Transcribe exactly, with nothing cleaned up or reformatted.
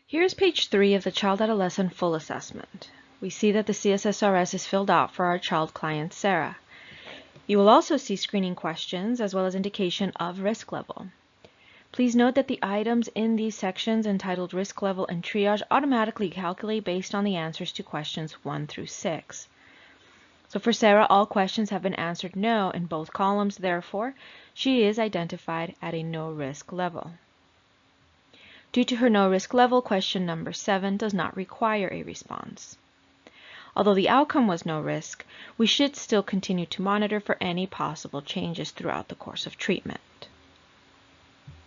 Here's page three of the Child Adolescent Full Assessment. We see that the C S S R S is filled out for our child client, Sarah. You will also see screening questions as well as indication of risk level. Please note that the items in these sections entitled Risk Level and Triage automatically calculate based on the answers to questions one through six. So for Sarah, all questions have been answered no in both columns, therefore, she is identified at a no risk level. Due to her no risk level, question number seven does not require a response. Although the outcome was no risk, we should still continue to monitor for any possible changes throughout the course of treatment.